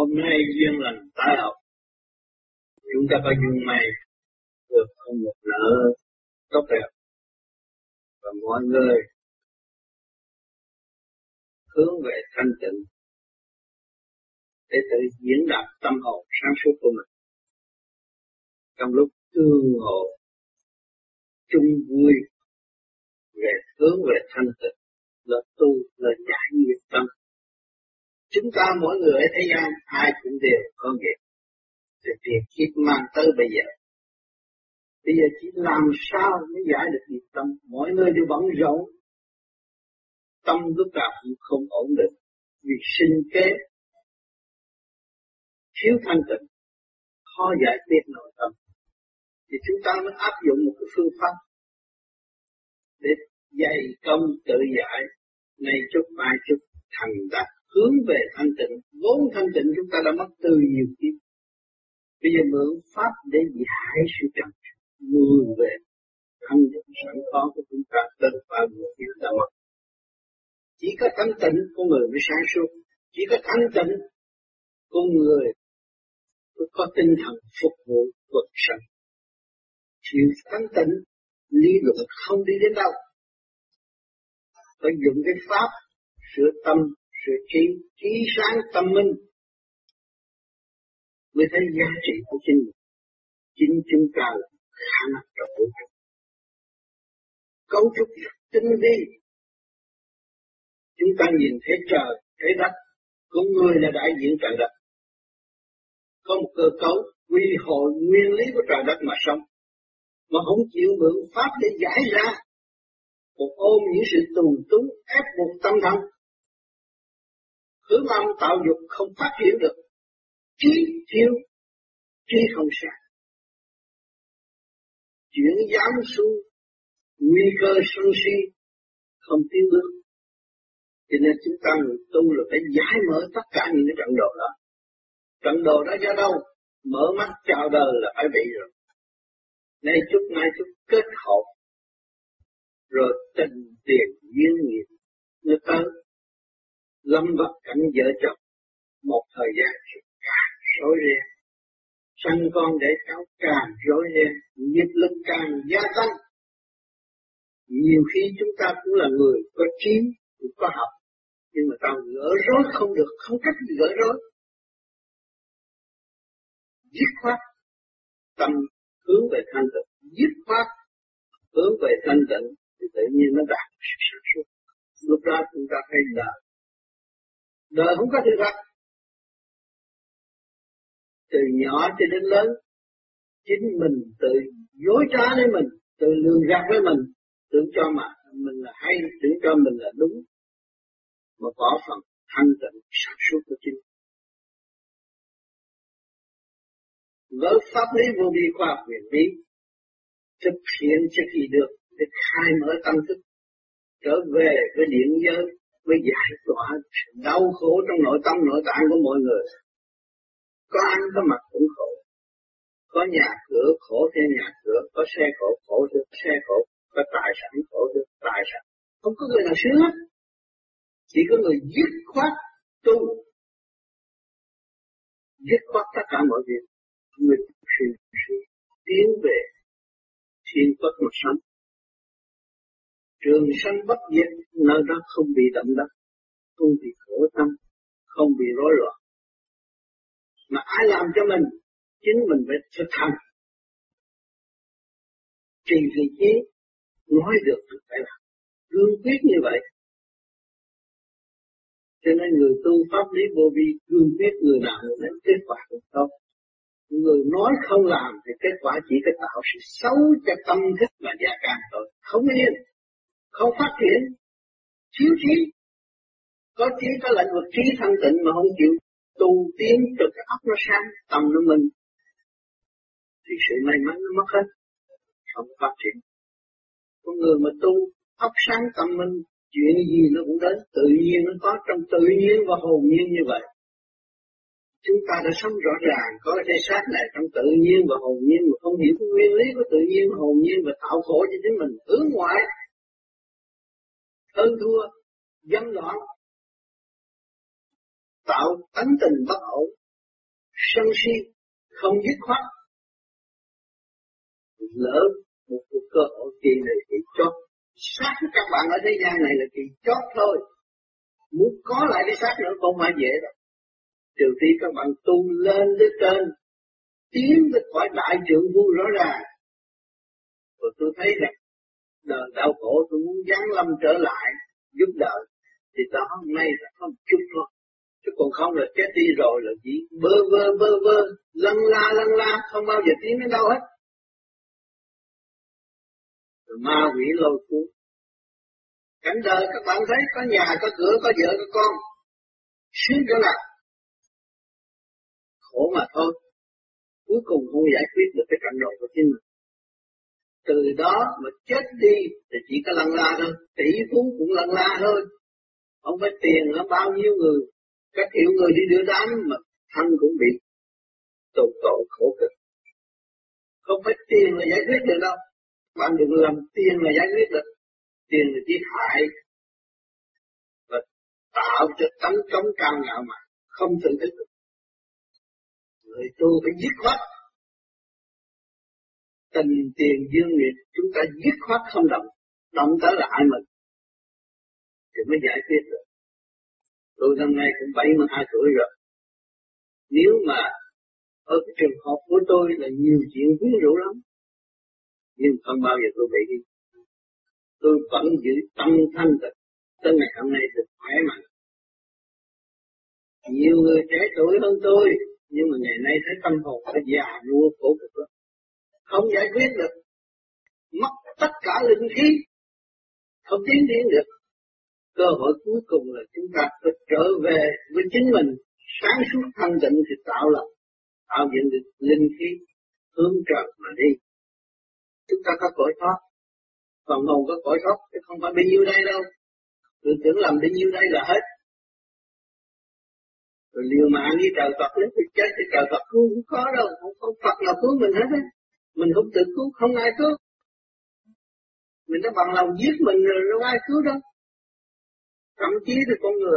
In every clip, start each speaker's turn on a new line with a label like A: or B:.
A: Hôm nay duyên lành tai học, chúng ta có duyên may được không một nợ tốt đẹp, và mọi người hướng về thanh tịnh để tự diễn đạt tâm hồn sáng suốt của mình. Trong lúc tương ngộ chung vui về hướng về thanh tịnh, là tu, là giải nghiệp tâm. Chúng ta mỗi người ở thế gian ai cũng đều có nghiệp, thì việc kiếp mang tới bây giờ chỉ làm sao mới giải được nghiệp tâm. Mọi người đều bận rộn, tâm lúc nào cũng không ổn định, vì sinh kế thiếu thanh tịnh, khó giải quyết nội tâm. Thì chúng ta mới áp dụng một cái phương pháp để dày công tự giải, nay chút mai chút, thành đạt hướng về thanh tịnh. Vốn thanh tịnh chúng ta đã mất từ nhiều kiếp, bây giờ mượn pháp để giải sự trần người về thanh tịnh sẵn có của chúng ta từ bao nhiêu kiếp đã mất. Chỉ có thanh tịnh con người mới sáng suốt, chỉ có thanh tịnh con người mới có tinh thần phục vụ cuộc sống. Thiếu thanh tịnh, lý luận không đi đến đâu. Phải dùng cái pháp sửa tâm, sửa trí sáng tâm minh, mới thấy giá trị của chính mình. Chính chúng ta là khả năng trong vũ trụ. Cấu trúc tinh vi, chúng ta nhìn thấy trời, thấy đất, con người là đại diện trời đất. Có một cơ cấu quy hội nguyên lý của trời đất mà sống, mà không chịu mượn pháp để giải ra, một ôm những sự tù túng ép buộc tâm thần, hướng âm tạo dục không phát triển được, trí thiếu, trí không sáng, chuyển giám xuống nguy cơ sân si không tiến bước. Cho nên chúng ta người tu là phải giải mở tất cả những cái trận đồ đó. Trận đồ đó do đâu? Mở mắt chào đời là phải bị rồi. Nay chút mai chút kết hợp, rồi tình tiền duyên nghiệp nó tới, lâm vào cảnh vợ chồng, một thời gian càng rối ren, sanh con để cháu càng rối ren, nghiệp lực càng gia tăng. Nhiều khi chúng ta cũng là người có trí, cũng có học, nhưng mà ta gỡ rối không được, không cách gì gỡ rối. Dứt khoát tâm hướng về thanh tịnh, dứt khoát hướng về thanh tịnh, thì tự nhiên nó đạt sự sáng suốt. Lúc đó chúng ta thấy đời không có sự thật. Từ nhỏ cho đến lớn, chính mình tự dối trá với mình, tự lường gạt với mình, tưởng cho mà mình là hay, tưởng cho mình là đúng, mà bỏ phần thanh tịnh sáng suốt của chính. Với pháp lý vô vi khoa học huyền bí, thực hiện cho kỳ được để khai mở tâm thức, trở về với điện giới, với giải tỏa sự đau khổ trong nội tâm nội tạng của mọi người. Có ăn có mặc cũng khổ, có nhà cửa khổ theo nhà cửa, có xe khổ khổ theo xe khổ, có tài sản khổ theo tài sản. Không có người nào sướng hết, chỉ có người dứt khoát tu, dứt khoát tất cả mọi việc, người sự tiến về thiên quốc mà sống. Trường sanh bất diệt, nơi đó không bị động đất, không bị khổ tâm, không bị rối loạn. Mà ai làm cho mình, chính mình phải thực hành. Trì vị trí, nói được thì phải làm, cương quyết như vậy. Cho nên người tu pháp lý vô vi cương quyết, người nào người đến kết quả cũng tốt. Người nói không làm thì kết quả chỉ có tạo sự xấu cho tâm thức và gia can thôi. Không yên, không phát triển, thiếu trí. Có trí có lĩnh vực trí thanh tịnh mà không chịu tu tiến cho cái óc nó sáng, tâm nó minh, thì sự may mắn nó mất hết, không phát triển. Con người mà tu óc sáng tâm minh, chuyện gì nó cũng đến, tự nhiên nó có trong tự nhiên và hồn nhiên như vậy. Chúng ta đã sống rõ ràng có cái xác này trong tự nhiên và hồn nhiên, mà không hiểu cái nguyên lý của tự nhiên và hồn nhiên, và tạo khổ cho chính mình, hướng ngoại, hơn thua, dâm loạn, tạo tánh tình bất ổn, sân si, không dứt khoát. Lỡ một cuộc cơ hội kỳ này thì chót. Xác của các bạn ở thế gian này là kỳ chót thôi. Muốn có lại cái xác nữa không phải dễ đâu. Trừ khi các bạn tu lên tới trên, tiến tới khỏi đại trượng phu rõ ràng. Rồi tôi thấy rằng đời đau khổ tôi muốn giáng lâm trở lại giúp đỡ, thì đó may là có một chút thôi. Chứ còn không là chết đi rồi là chỉ bơ vơ, lăn la, không bao giờ tiến đến đâu hết. Rồi ma quỷ lôi cuốn. Cảnh đời các bạn thấy có nhà, có cửa, có vợ, có con. Sướng chỗ nào? Khổ mà thôi. Cuối cùng không giải quyết được cái cảnh đời của chính mình. Từ đó mà chết đi thì chỉ có lăn la thôi. Tỷ phú cũng lăn la thôi. Không phải tiền nó bao nhiêu người. Các kiểu người đi đưa đám mà thân cũng bị tổn tội khổ cực. Không phải tiền là giải quyết được đâu. Bạn đừng làm tiền là giải quyết được. Tiền là chỉ hại và tạo cho tánh cống cao ngạo mà không tự thức được. Người tu phải dứt khoát. Tình tiền dương nghiệp chúng ta dứt khoát không động tới là ai mình thì mới giải quyết được. Tôi năm nay cũng 72 tuổi rồi. Nếu mà ở cái trường hợp của tôi là nhiều chuyện quyến rũ lắm, nhưng không bao giờ tôi bị đi. Tôi vẫn giữ tâm thanh tịnh tới ngày hôm nay được khỏe mạnh. Nhiều người trẻ tuổi hơn tôi, nhưng mà ngày nay thấy tâm hồn đã già nua khổ cực lắm, không giải quyết được, mất tất cả linh khí, không tiến được. Cơ hội cuối cùng là chúng ta phải trở về với chính mình, sáng suốt thanh tịnh thì tạo dựng được linh khí hướng trời mà đi. Chúng ta có cõi thoát, còn hồn có cõi thoát thì không phải bao nhiêu đây đâu. Tôi tưởng làm bao nhiêu đây là hết. Rồi liều mạng đi trời Phật đến tôi chết thì trời Phật cứu không có đâu, không Phật nào cứu mình hết á. Mình không tự cứu, không ai cứu. Mình đã bằng lòng giết mình rồi đâu ai cứu đâu. Thậm chí là con người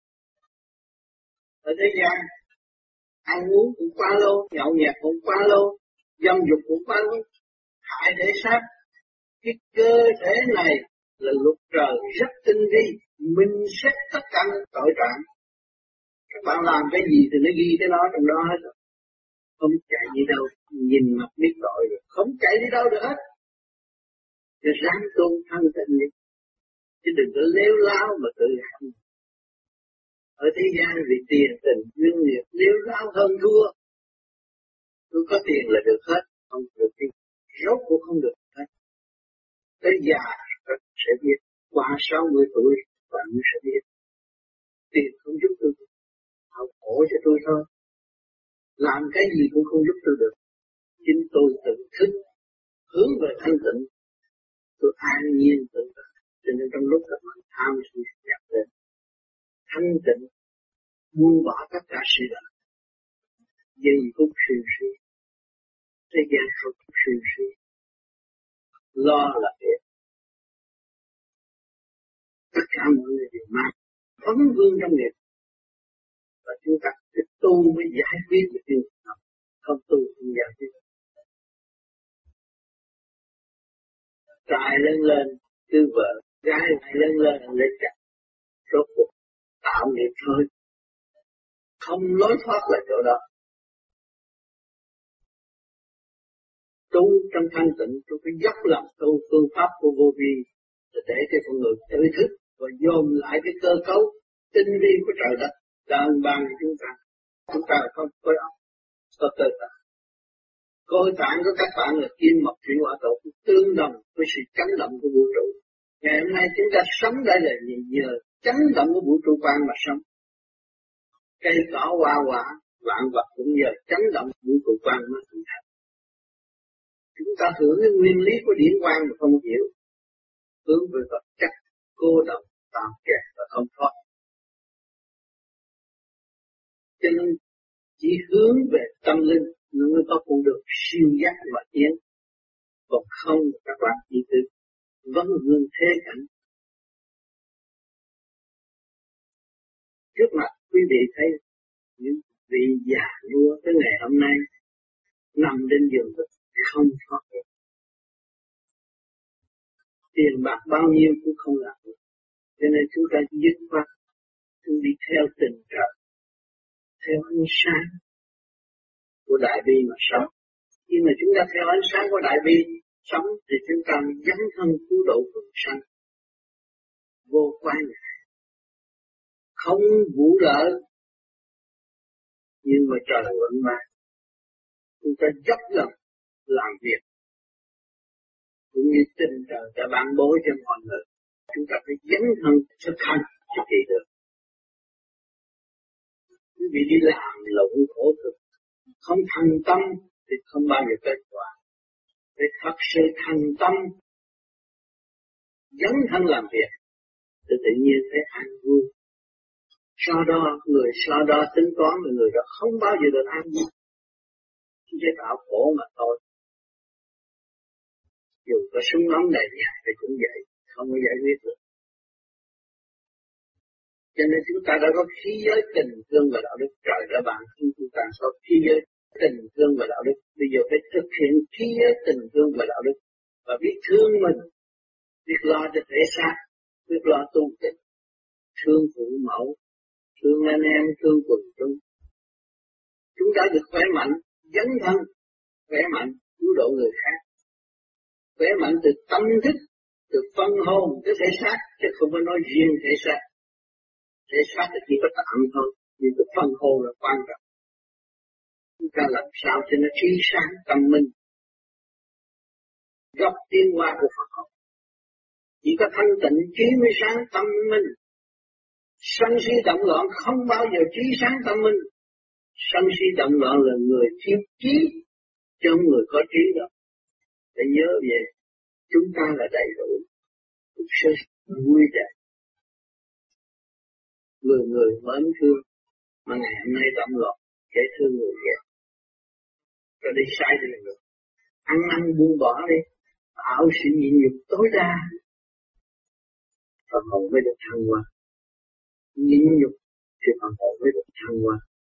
A: ở thế gian ăn uống cũng quá lô, nhậu nhẹt cũng quá lô, dâm dục cũng quá lô, hại thể xác. Cái cơ thể này là luật trời rất tinh vi, minh xét tất cả những tội trạng. Các bạn làm cái gì thì nó ghi cái đó trong đó hết rồi. Không chạy đi đâu, nhìn mặt biết tội rồi, không chạy đi đâu được hết. Cho ráng tu thân tịnh đi, chứ đừng có lêu lao mà tự hại. Ở thế gian vì tiền tình duyên nghiệp lêu lao hơn thua. Tôi có tiền là được hết, không được đi, rốt cũng không được hết. Tới già rồi sẽ biết, qua 60 tuổi bạn sẽ biết. Tiền không giúp tôi, học khổ cho tôi thôi. Làm cái gì cũng không giúp tôi được. Chính tôi tự thức, hướng về thanh tịnh. Tôi an nhiên tự tại. Cho nên trong lúc các bạn tham sự nhập đến thanh tịnh, buông bỏ tất cả sự đời. Giây phút siêu suy, thế gian không siêu suy. Lo là việc. Tất cả mọi người đều mang vấn vương trong nghiệp. Và chúng ta phải tu mới giải quyết được điều đó. Không tu không giải quyết. Trai lên, cứ vợ, gái lại lên lấy chồng. Rốt cuộc tạo nghiệp thôi. Không lối thoát lại chỗ đó. Tu trong thanh tịnh, tôi phải dốc lòng tu phương pháp của vô vi để cho con người tự thức và dồn lại cái cơ cấu tinh vi của trời đất đang ban cho chúng ta. Chúng ta là không có óc, có cơ tạng. Cơ tạng của các bạn là kim mộc thủy hỏa thổ tương đồng với sự chấn động của vũ trụ. Ngày hôm nay chúng ta sống đây là nhờ chấn động của vũ trụ quan mà sống. Cây cỏ hoa quả, vạn vật cũng nhờ chấn động của vũ trụ quan mà hình thành. Chúng ta hưởng cái nguyên lý của điển quang mà không hiểu, hướng về vật chất, cô độc, tạm kẹt và không thoát. Cho nên chỉ hướng về tâm linh nó mới có con đường siêu giác và tiến. Còn không các bạn chỉ tự vấn vương thế cảnh. Trước mặt quý vị thấy những vị già nua tới bao nhiêu cũng không làm được. Cho nên chúng ta dứt khoát chúng đi theo tình trời, theo ánh sáng của đại bi mà sống. Khi mà chúng ta theo ánh sáng của đại bi sống thì chúng ta dấn thân cứu độ quần sanh vô quan ngại, không vũ lợi, nhưng mà trời vẫn mang. Chúng ta dốc lòng làm việc cũng như tình trời đã ban bố cho mọi người. Chúng ta phải dấn thân thực hành cho kỳ được. Quý vị đi làm lộn khổ cực, không thành tâm thì không bao giờ kết quả. Phải thật sự thành tâm, dấn thân làm việc, thì tự nhiên phải an vui. Sau đó, người sau đó tính toán là người đó không bao giờ được an vui. Chỉ tạo khổ mà thôi. Dù có súng nóng đầy nhà thì cũng vậy, không có giải quyết được. Cho nên chúng ta đã có khí giới tình thương và đạo đức. Trời đã ban chúng ta có khí giới tình thương và đạo đức. Bây giờ phải thực hiện khí giới tình thương và đạo đức. Và biết thương mình, biết lo cho thể xác, biết lo tu tịnh, thương phụ mẫu, thương anh em, thương quần chúng. Chúng ta được khỏe mạnh, dấn thân, khỏe mạnh, cứu độ người khác. Khỏe mạnh từ tâm thức, từ phân hồn tới thể xác, chứ không phải nói riêng thể xác. Thể xác thì chỉ có tạm thôi, nhưng cái phân hồn là quan trọng. Chúng ta làm sao cho nó trí sáng tâm minh, gốc tiến hóa của Phật học. Chỉ có thanh tịnh trí mới sáng tâm minh. Sân si động loạn không bao giờ trí sáng tâm minh. Sân si động loạn là người thiếu trí, chứ không người có trí đâu. Để nhớ về chúng ta là đầy đủ, cũng sẽ vui vẻ. Người mến thương, mà ngày hôm nay động loạn, dễ thương người ghét. Rồi đi sai thì là được. Ăn buông bỏ đi, tạo sự nhịn nhục tối đa. Phần hồn mới được thăng hoa. Nhịn nhục thì phần hồn mới được thăng hoa.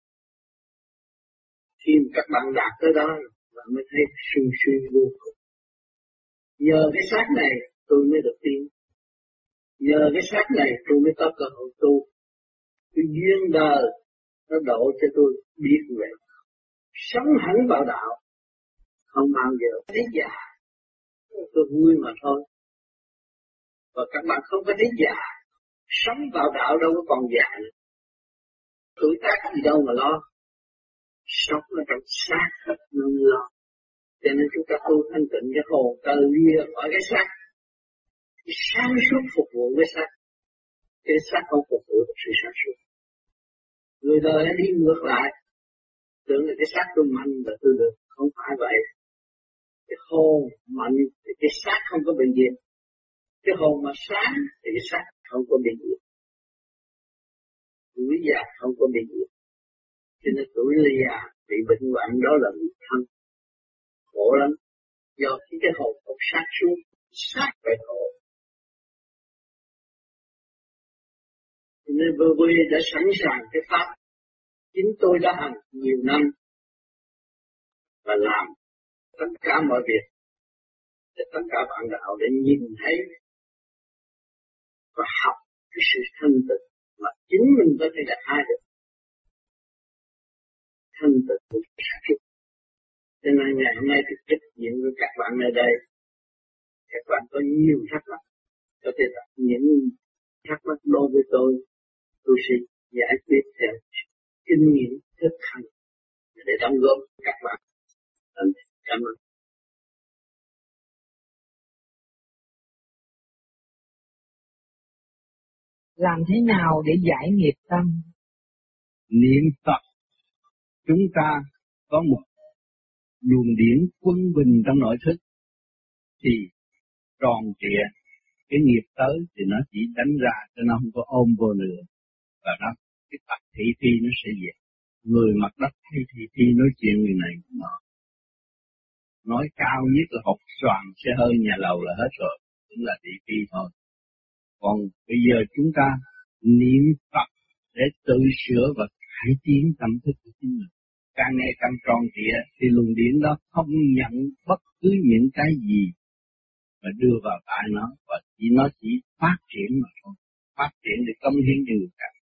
A: Khi các bạn đạt tới đó, bạn mới thấy sung sướng vô cùng. Nhờ cái xác này tôi mới được tiến. Nhờ cái xác này tôi mới có cơ hội tu. Cái duyên đời nó độ cho tôi biết về sống hẳn vào đạo, không bao giờ đến già. Tôi vui mà thôi. Và các bạn không có đến già, sống vào đạo đâu có còn già nữa. Tuổi tác gì đâu mà lo. Sống ở trong xác hết nên lo. Cho nên chúng ta tu thanh tịnh cái hồn ta lìa khỏi cái xác. Sáng suốt phục vụ cái xác. Cái xác không phục vụ được sự sáng suốt. Người đời đi ngược lại. Tưởng là cái xác tôi mạnh là tôi được. Không phải vậy. Cái hồn mạnh thì cái xác không có bị diệt. Cái hồn mà sáng thì cái xác không có bị diệt. Tuổi già không có bị diệt. Cho nên tuổi già bị bệnh hoạn đó là bị thân. Khổ lắm. Do khi cái hồn không sát xuống, sát phải khổ. Cho nên vừa đã sẵn sàng cái pháp. Chính tôi đã hành nhiều năm và làm tất cả mọi việc để tất cả bạn đạo để nhìn thấy và học cái sự thanh tịnh mà chính mình có thể đạt hai được. Thanh tịnh của sáng suốt. Cho nên ngày hôm nay tôi trách nhiệm với các bạn ở đây. Các bạn có nhiều thắc mắc, có thể đặt những thắc mắc đối với tôi sẽ giải quyết theo kinh nghiệm thực hành để đóng góp các bạn. Cảm ơn.
B: Làm thế nào để giải nghiệp tâm?
C: Niệm Phật, chúng ta có một luồng điển quân bình trong nội thức thì tròn trịa, cái nghiệp tới thì nó chỉ đánh ra cho nó không có ôm vô nữa, và nó cái tập thị phi nó sẽ về. Người mặt đất hay thị phi nói chuyện người này nọ, nói cao nhất là học xoàn xe hơi nhà lầu là hết rồi, cũng là thị phi thôi. Còn bây giờ chúng ta niệm Phật để tự sửa và cải tiến tâm thức của chính mình. Càng ngày càng tròn trịa thì luồng điển đó không nhận bất cứ những cái gì mà đưa vào tai nó và Vì nó chỉ phát triển mà thôi. Phát triển để cống hiến cho người khác.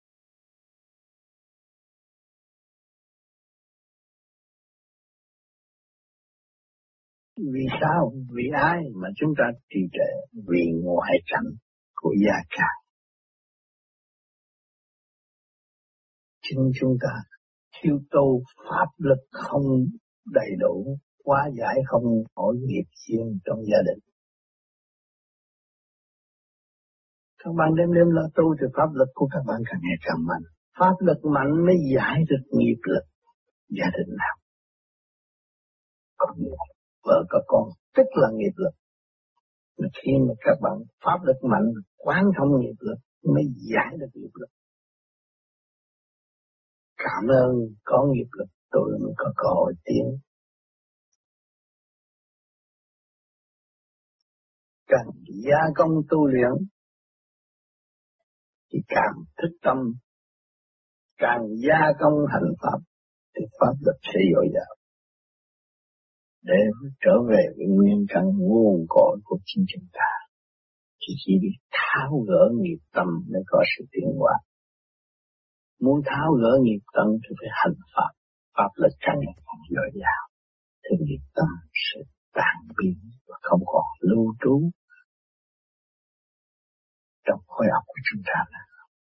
D: Vì sao? Vì ai mà chúng ta trì trệ? Vì ngoại cảnh của gia càng. Chính chúng ta thiếu tu pháp lực không đầy đủ, hóa giải không nổi nghiệp duyên trong gia đình. Các bạn đêm lo tu thì pháp lực của các bạn càng ngày càng mạnh. Pháp lực mạnh mới giải được nghiệp lực gia đình nào. Còn vợ có con tức là nghiệp lực. Mà khi mà các bạn pháp lực mạnh, quán thông nghiệp lực mới giải được nghiệp lực. Cảm ơn có nghiệp lực tôi mới có cơ hội tiến. Càng gia công tu luyện thì càng thức tâm, càng gia công hành pháp thì pháp lực sẽ dồi dào để trở về với nguyên căn nguồn cội của chính chúng ta. Chỉ biết tháo gỡ nghiệp tâm mới có sự tiến hóa. Muốn tháo gỡ nghiệp tâm thì phải hành pháp, pháp lực càng ngày càng dồi dào thì nghiệp tâm sẽ tan biến và không còn lưu trú trong khối óc của chúng ta nữa.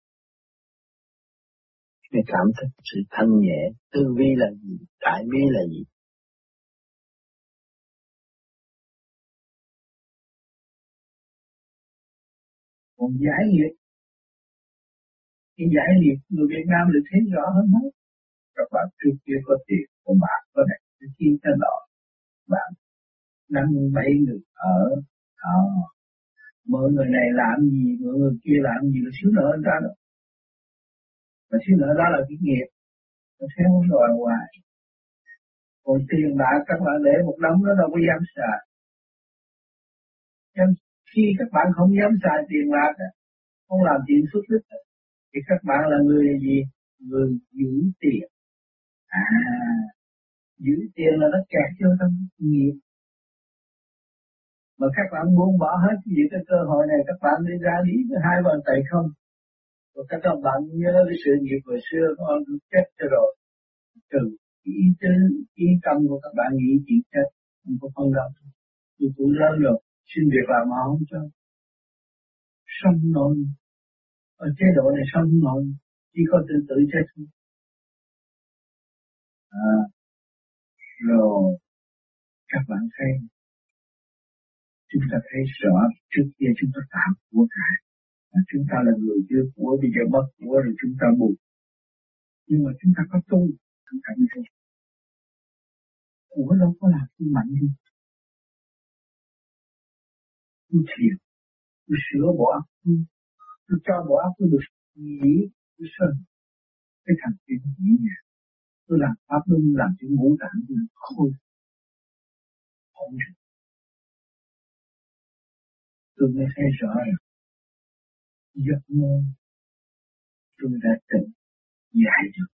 D: Mới cảm thức sự thanh nhẹ, tư vi là gì, đại bi là gì.
A: Còn giải nghiệp, cái giải nghiệp người Việt Nam được thấy rõ hơn hết. Các bạn trước kia có tiền, có bạc, có này, cái kia cái nọ, bạn 5-7 người ở đó. Mọi người này làm gì, mọi người kia làm gì là xíu nợ người ta đó. Mà xíu nợ đó là cái nghiệp, nó theo đòi hoài. Còn tiền bạc các bạn để một đống đó đâu có dám xài. Khi các bạn không dám xài tiền bạc, không làm chuyện phước đức, thì các bạn là người gì? Người giữ tiền. Giữ tiền là nó kẹt vô trong nghiệp. Mà các bạn buông bỏ hết cái cơ hội này, các bạn đi ra đi với 2 bàn tay không. Rồi các bạn nhớ cái sự nghiệp hồi xưa con chết cho rồi. Trừ ý tứ, ý tâm của các bạn nghĩ chuyện chết, không có phân động. Tôi lớn rồi, xin việc làm mà không cho. Sống nổi. Ở chế độ này sống nổi, chỉ có tự chết thôi. Rồi các bạn thấy, chúng ta thấy rõ trước kia chúng ta tạo của cải. Chúng ta là người đưa của, bây giờ mất của rồi chúng ta buồn. Nhưng mà chúng ta có tu, chúng ta mới thấy. Của đâu có làm tôi mạnh đi. Tôi thiền, tôi sửa bộ óc tôi cho bộ óc tôi được nghĩ, tôi sơn. Cái thằng kia nghĩ nhẹ. Tôi làm pháp luân, làm cho ngũ tạng tôi khôi. Ổn định. Tôi mới thấy rõ rồi. Giấc mơ tôi đã tỉnh giải được.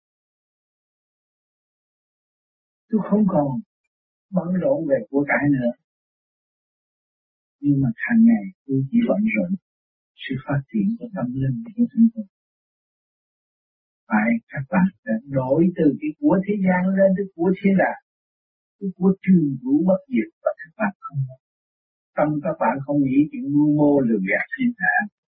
A: Tôi không còn bận rộn về của cải nữa. Nhưng mà hàng ngày tôi chỉ bận rộn sự phát triển của tâm linh của chúng tôi. Phải các bạn đã đổi từ cái của thế gian lên tới của thiên đàng. Cái của trường vũ bất diệt và các bạn không. Tâm các bạn không nghĩ chuyện mưu mô lừa gạt thiên hạ.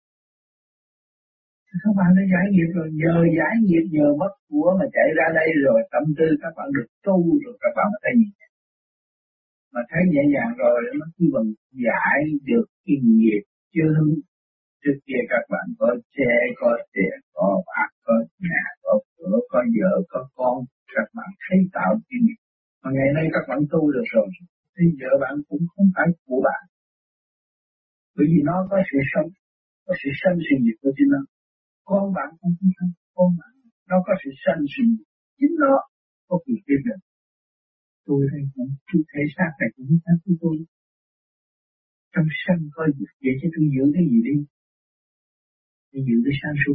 A: Các bạn đã giải nghiệp rồi, nhờ giải nghiệp, nhờ mất của mà chạy ra đây rồi, tâm tư các bạn được tu rồi, các bạn thấy nhẹ. Mà thấy nhẹ nhàng rồi, nó chỉ bằng giải được kinh nghiệp chứ. Trước kia các bạn có xe, có tiền, có bạc, có nhà, có cửa, có vợ, có con, các bạn thấy tạo kinh nghiệp. Mà ngày nay các bạn tu được rồi, thì vợ bạn cũng không phải của bạn. Bởi vì nó có sự sống, có sự sanh sự diệt của chính nó. Con bạn không phải con bạn, nó có sự sanh sự diệt, chính nó có quyền quyết định. Tôi đây cũng chút thể xác này cũng khác của tôi. Trong sanh có diệt, vậy chứ tôi giữ cái gì đi? Tôi giữ cái sáng suốt.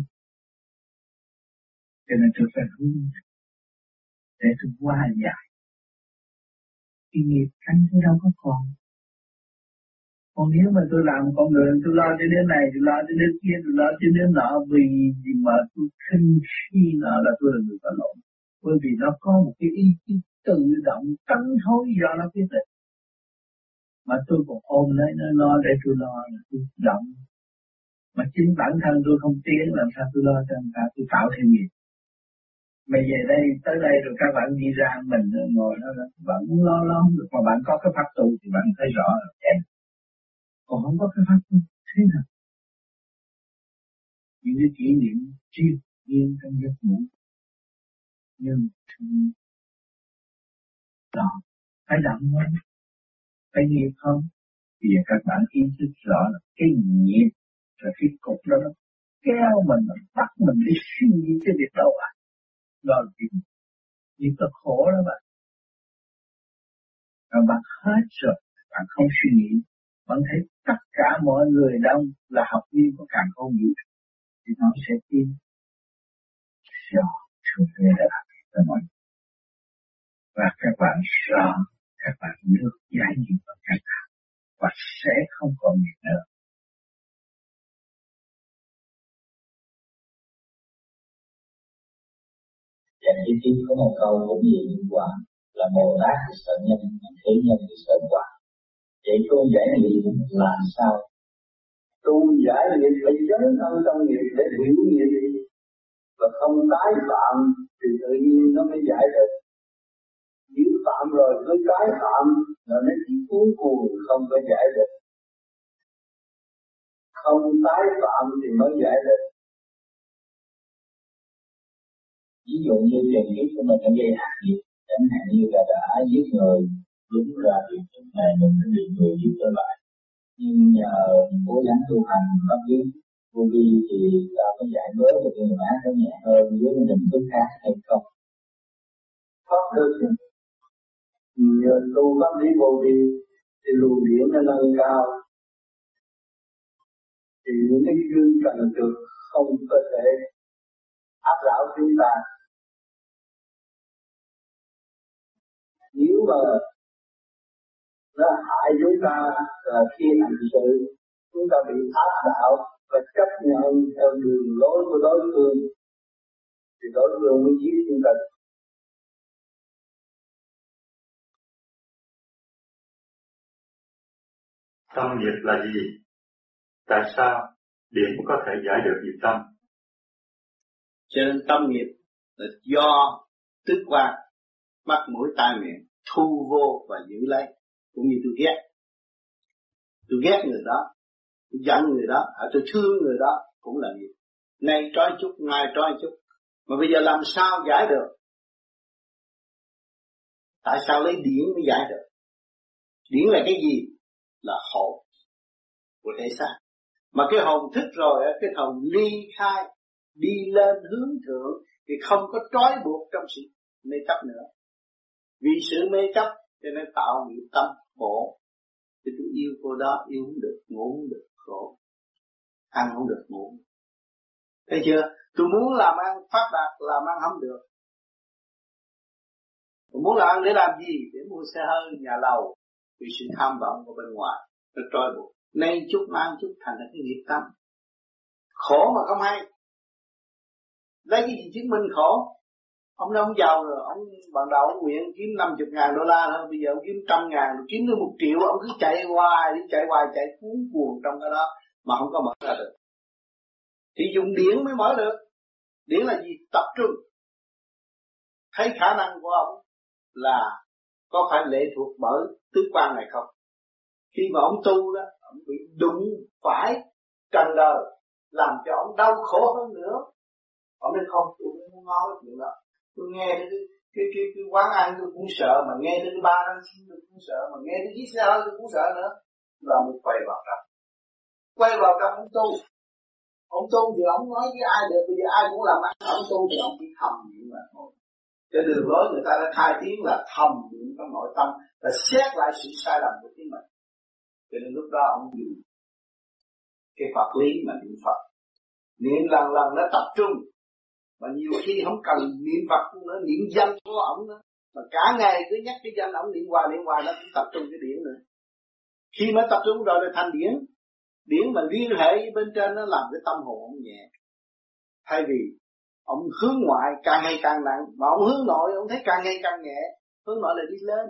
A: Cho nên tôi phải hướng để tôi hóa giải. Cái nghiệp canh tôi đâu có còn.
D: Còn nếu mà tôi làm con người, tôi lo cho đứa này, tôi lo cho đứa kia, tôi lo cho đứa nọ, vì gì mà tôi khinh khi nó là tôi là người có lỗi. Bởi vì nó có một cái ý chí tự động tránh thối do nó quyết định. Mà tôi còn ôm lấy nó để tôi lo là tôi động. Mà chính bản thân tôi không tiến, làm sao tôi lo cho người ta, tôi tạo thêm nghiệp. Mà về đây, tới đây rồi các bạn đi ra, mình ngồi đó là bạn muốn lo không được, mà bạn có cái pháp tu thì bạn thấy rõ là em. Còn không có cái pháp tu, thế nào? Những cái kỷ niệm triền miên trong giấc ngủ. Nhưng đó, phải động không? Phải nghiệp không? Bây giờ các bạn ý thức rõ là cái nghiệp là cái cục đó nó kéo mình bắt mình đi suy nghĩ cái việc đâu à. Đó là cái nghiệp là khổ đó bạn. Rồi bạn hết rồi, bạn không suy nghĩ. Bạn thấy tất cả mọi người đông là học viên của càng không vũ trụ thì nó sẽ tin. Rồi, chúng ta đã làm mọi. Và các bạn rõ, các bạn được giải nghiệp ở các bạn và sẽ không còn nghiệp nữa.
E: Và ý kiến có một câu cũng gì những quả là Bồ Tát thì sợ nhân, thế nhân thì sợ quả. Vậy tu giải nghiệp là sao?
A: Tu giải nghiệp phải dấn thân trong nghiệp để hiểu nghiệp và không tái phạm thì tự nhiên nó mới giải được. Nếu phạm rồi cứ tái phạm là nó chỉ cuốn cuồng không có giải được. Không tái phạm thì mới giải được.
E: Ví dụ như tiền kiếp của mình đã gây ác nghiệp, chẳng hạn như là đã giết người, đúng ra việc chúng này mình phải bị người giết trở lại. Nhưng nhờ cố gắng tu hành pháp lý vô vi thì ta có giải bớt được cái nghiệp ác nó nhẹ hơn với mình thức khác hay không?
A: Thoát được chứ. Nhờ tu pháp lý vô vi thì luồng điển nó nâng cao. Thì những cái duyên cần được không có thể áp đảo chúng ta. Nếu mà nó hại chúng ta là khi hành sự chúng ta bị áp đảo và chấp nhận theo đường lối của đối phương thì đối phương mới giết chúng ta.
F: Tâm nghiệp là gì? Tại sao điểm có thể giải được nghiệp tâm?
C: Cho nên tâm nghiệp là do tức quan, mắt mũi tai miệng thu vô và giữ lấy. Cũng như tôi ghét người đó, tôi giận người đó, tôi thương người đó cũng là nghiệp. Nay trói chút, mai trói chút. Mà bây giờ làm sao giải được? Tại sao lấy điển mới giải được? Điển là cái gì? Là hồn của thể xác. Mà cái hồn thức rồi, cái hồn ly khai, đi lên hướng thượng thì không có trói buộc trong sự mê chấp nữa. Vì sự mê chấp cho nên tạo nghiệp tâm khổ. Thì tôi yêu cô đó, yêu không được, ngủ không được, khổ. Ăn không được, ngủ. Thấy chưa? Tôi muốn làm ăn phát đạt, làm ăn không được. Tôi muốn làm ăn để làm gì? Để mua xe hơi, nhà lầu. Vì sự tham vọng của bên ngoài nó trói buộc. Nay chút mang chút thành là cái nghiệp tâm. Khổ mà không hay. Lấy cái gì chứng minh khổ? Ông nói ông giàu rồi, ông ban đầu ông nguyện kiếm $50,000 thôi, bây giờ ông kiếm 100,000, kiếm được 1 triệu, ông cứ chạy hoài, chạy cuốn cuồng trong cái đó mà không có mở ra được. Thì dùng điển mới mở được. Điển là gì? Tập trung. Thấy khả năng của ông là có phải lệ thuộc bởi tứ quan này không? Khi mà ông tu đó, ông bị đụng phải trần đời, làm cho ông đau khổ hơn nữa. Ông nói không, tôi không nói chuyện đó. Tôi nghe cái quán ăn tôi cũng sợ, mà nghe tới cái bar ăn xin tôi cũng sợ, mà nghe tới chiếc xe hơi tôi cũng sợ nữa. Là mình quay vào trong ông tu. Ông tu thì ông nói với ai được, bây giờ ai cũng làm ăn, ông tu thì ông chỉ thầm niệm mà thôi. Cái đường lối người ta đã khai tiếng là thầm niệm trong nội tâm, là xét lại sự sai lầm của chính mình. Cho nên lúc đó ông dùng cái pháp lý mà niệm Phật, niệm lần nó tập trung. Mà nhiều khi không cần niệm Phật nữa, niệm danh của ông nữa, mà cả ngày cứ nhắc cái danh ông niệm hoài nó cũng tập trung cái điển nữa.
A: Khi mà tập trung rồi là thành điển. Điển mà liên hệ với bên trên nó làm cái tâm hồn ông nhẹ. Thay vì ông hướng ngoại càng ngày càng nặng, mà ông hướng nội ông thấy càng ngày càng nhẹ, hướng nội là đi lên.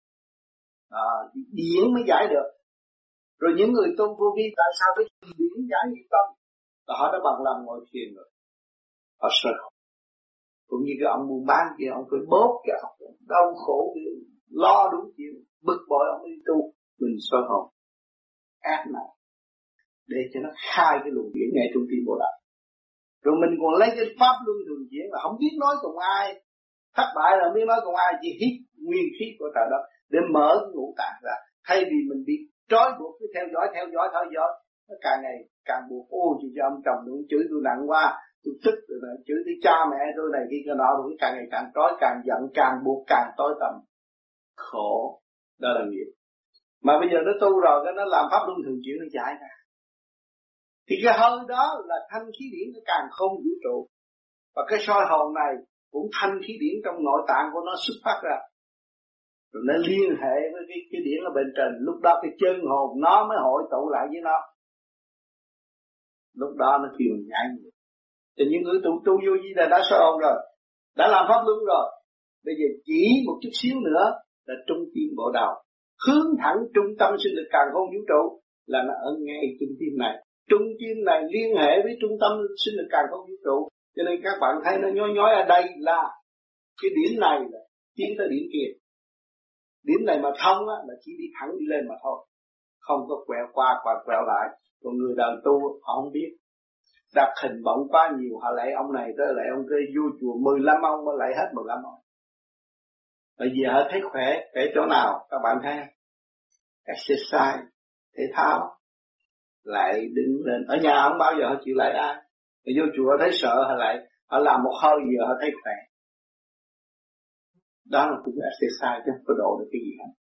A: Điển mới giải được. Rồi những người tu vô vi tại sao phải điển giải nghiệp tâm? Là họ đã bằng lòng ngồi thiền rồi, họ sợ. Cũng như cái ông buôn bán kia, ông phải bóp cái óc, đau khổ, lo đúng chuyện, bực bội ông đi tu, mình soi hồn, ác nào để cho nó khai cái luồng điển ngay trung tim bộ đạo. Rồi mình còn lấy cái pháp luân thường chuyển là không biết nói cùng ai, thất bại là không biết nói cùng ai, chỉ hít nguyên khí của trời đất để mở cái ngũ tạng ra. Thay vì mình bị trói buộc cứ theo dõi, nó càng ngày càng buộc. Chị cho ông chồng tôi chửi tôi nặng quá, tôi tức rồi này, chửi tới cha mẹ tôi này kia cái nọ, rồi càng ngày càng trói, càng giận, càng buộc, càng tối tăm, khổ. Đó là nghiệp. Mà bây giờ nó tu rồi cái nó làm pháp luân thường chuyển nó giải ra. Thì cái hơi đó là thanh khí điển nó càng không vũ trụ. Và cái soi hồn này cũng thanh khí điển trong nội tạng của nó xuất phát ra. Rồi nó liên hệ với cái điển ở bên trên. Lúc đó cái chân hồn nó mới hội tụ lại với nó. Lúc đó nó kêu nhảy. Thì những người tu vô vi đã soi hồn rồi, đã làm pháp luân rồi. Bây giờ chỉ một chút xíu nữa là trung tim bộ đầu, hướng thẳng trung tâm sinh lực càn khôn vũ trụ, là nó ở ngay trung tim này. Trung tim này liên hệ với trung tâm sinh lực càn khôn vũ trụ, cho nên các bạn thấy nó nhói ở đây là cái điểm này là tiến tới điểm kia. Điểm này mà thông á là chỉ đi thẳng đi lên mà thôi, không có quẹo qua quẹo lại. Còn người đời tu họ không biết, đặt hình vọng quá nhiều, họ lại ông này tới lại ông kia, vô chùa 15 ông mà lại hết 15 ông. Bởi vì họ thấy khỏe chỗ nào các bạn thấy, exercise, thể thao, lại đứng lên. Ở nhà không bao giờ họ chịu lại ai, vô chùa thấy sợ họ làm một hơi giờ họ thấy khỏe. Đó là cũng exercise chứ không có độ được cái gì hết.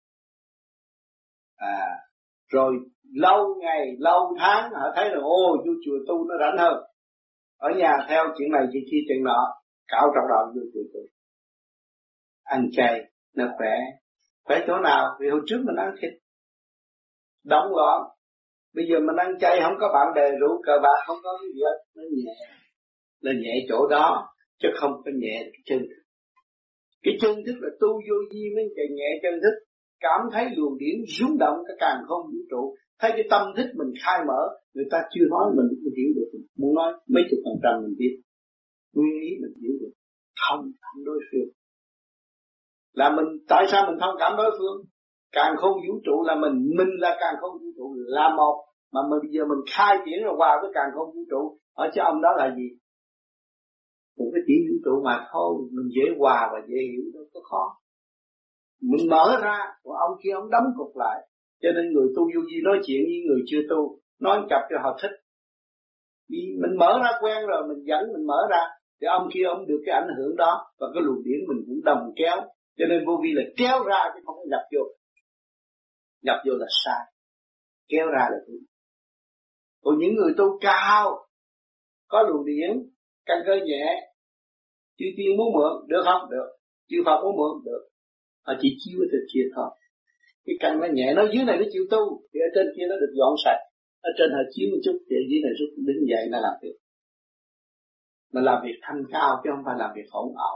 A: Rồi lâu ngày, lâu tháng họ thấy là vô chùa tu nó rảnh hơn. Ở nhà theo chuyện này chuyện kia chuyện nọ, cạo trọc đầu vô chùa tu. Ăn chay nó khỏe chỗ nào? Vì hồi trước mình ăn thịt đóng gọn, bây giờ mình ăn chay không có bạn bè rượu cờ bạc, không có cái gì hết, nó nhẹ chỗ đó chứ không có nhẹ cái chân thức. Cái chân thức là tu vô vi mới nhẹ chân thức, cảm thấy luồng điển rung động cái càn khôn vũ trụ, thấy cái tâm thức mình khai mở, người ta chưa nói mình cũng hiểu được, muốn nói mấy chục % mình biết, nguyên ý mình hiểu được, thông cảm đối phương. Là mình, tại sao mình thông cảm đối phương? Càn khôn vũ trụ là mình là càn khôn vũ trụ là một, mà bây giờ mình khai triển rồi hòa với càn khôn vũ trụ, ở cho ông đó là gì? Một cái chỉ vũ trụ mà thôi, mình dễ hòa và dễ hiểu, đâu có khó. Mình mở ra, còn ông kia ông đóng cục lại. Cho nên người tu vô vi nói chuyện với người chưa tu, nói chập cho họ thích. Vì mình mở ra quen rồi, mình dẫn mình mở ra, thì ông kia ông được cái ảnh hưởng đó, và cái luồng điển mình cũng đồng kéo. Cho nên vô vi là kéo ra chứ không có nhập vô. Nhập vô là sai, kéo ra là đúng. Còn những người tu cao, có luồng điển, căn cơ nhẹ, chư tiên muốn mượn, được không? Được. Chư Phật muốn mượn, được. Họ chỉ chiếu ở trên kia thôi. Cái căn nó nhẹ, nó dưới này nó chịu tu, thì ở trên kia nó được dọn sạch. Ở trên họ chiếu một chút, thì ở dưới này rút đứng dậy nó làm việc. Mà làm việc thanh cao chứ không phải làm việc hỗn ẩu.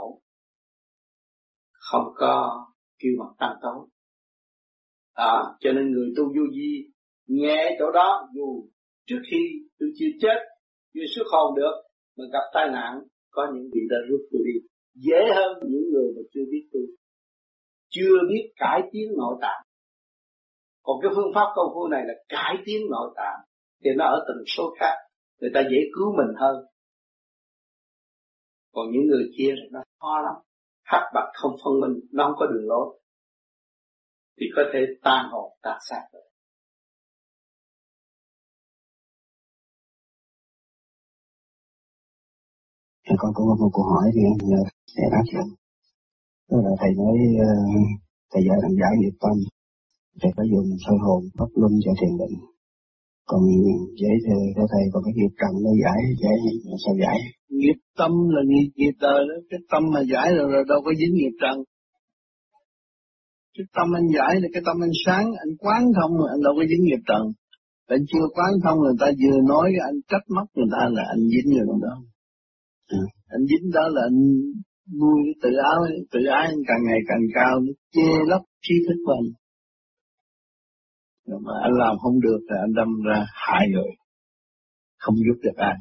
A: Không có kêu mặt tăng tối. Cho nên người tu vô vi nhẹ chỗ đó, dù trước khi tôi chưa chết, chưa xuất hồn được, mà gặp tai nạn, có những vị đã rút tôi đi. Dễ hơn những người mà chưa biết tu, chưa biết cải tiến nội tạng. Còn cái phương pháp công phu này là cải tiến nội tạng, thì nó ở tần số khác, người ta dễ cứu mình hơn. Còn những người kia nó khó lắm, hắc bạch không phân minh, nó không có đường lối, thì có thể tan hồn tan xác rồi.
G: Con có một câu hỏi thì em nhờ sẽ đáp lại. Đó là thầy nói thầy dạy rằng giải nghiệp tâm, thầy phải dùng soi hồn pháp luân cho thiền định. Còn dễ thì thầy còn cái nghiệp trần nó giải sao giải?
C: Nghiệp tâm là nghiệp đời đó, cái tâm mà giải rồi đâu có dính nghiệp trần.
D: Cái tâm anh giải là cái tâm anh sáng, anh quán thông rồi anh đâu có dính nghiệp trần. Anh chưa quán thông người ta vừa nói anh trách móc người ta là anh dính người đó. Anh dính đó là anh nuôi tự ái anh càng ngày càng cao, chê lấp trí thức của anh. Mà anh làm không được thì anh đâm ra hại người, không giúp được ai.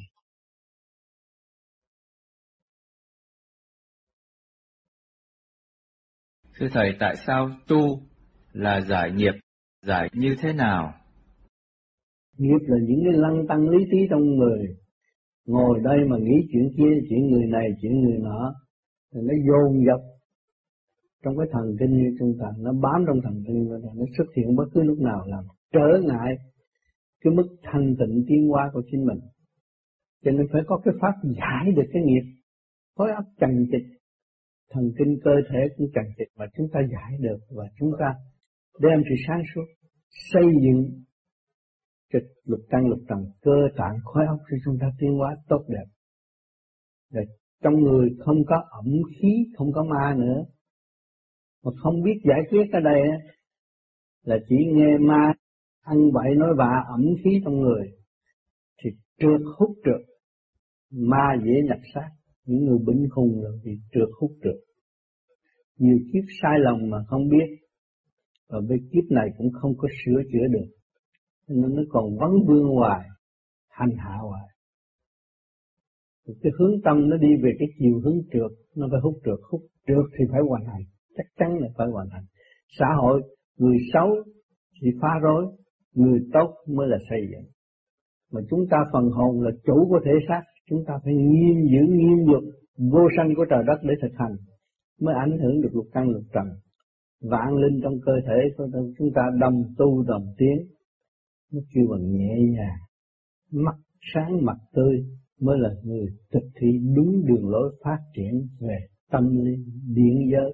H: Thưa Thầy, tại sao tu là giải nghiệp, giải như thế nào?
C: Nghiệp là những cái lăng tăng lý trí trong người. Ngồi đây mà nghĩ chuyện kia, chuyện người này, chuyện người nọ, thì nó dồn dập trong cái thần kinh như chúng ta, nó bám trong thần kinh và nó xuất hiện bất cứ lúc nào làm trở ngại cái mức thanh tịnh tiến hóa của chính mình. Cho nên phải có cái pháp giải được cái nghiệp khối óc chằng chịt, thần kinh cơ thể cũng chằng chịt mà chúng ta giải được, và chúng ta đem sự sáng suốt xây dựng cái lục căn lục trần cơ tạng khối óc cho chúng ta tiến hóa tốt đẹp. Rồi trong người không có ẩm khí, không có ma nữa. Mà không biết giải quyết ở đây là chỉ nghe ma ăn bậy nói bạ, ẩm khí trong người thì trượt hút trượt, ma dễ nhập xác. Những người bệnh khùng rồi thì trượt hút trượt. Nhiều kiếp sai lầm mà không biết, và với kiếp này cũng không có sửa chữa được, nên nó còn vấn vương hoài, hành hạ hoài. Cái hướng tâm nó đi về cái chiều hướng trượt, nó phải hút trượt thì phải hoàn thành, chắc chắn là phải hoàn thành. Xã hội, người xấu thì phá rối, người tốt mới là xây dựng. Mà chúng ta phần hồn là chủ của thể xác, chúng ta phải nghiêm giữ nghiêm luật vô sanh của trời đất để thực hành, mới ảnh hưởng được lục căn lục trần. Vạn linh trong cơ thể của chúng ta đồng tu đồng tiến, nó kêu bằng nhẹ nhàng, mắt sáng mặt tươi mới là người thực thi đúng đường lối phát triển về tâm linh điển giới.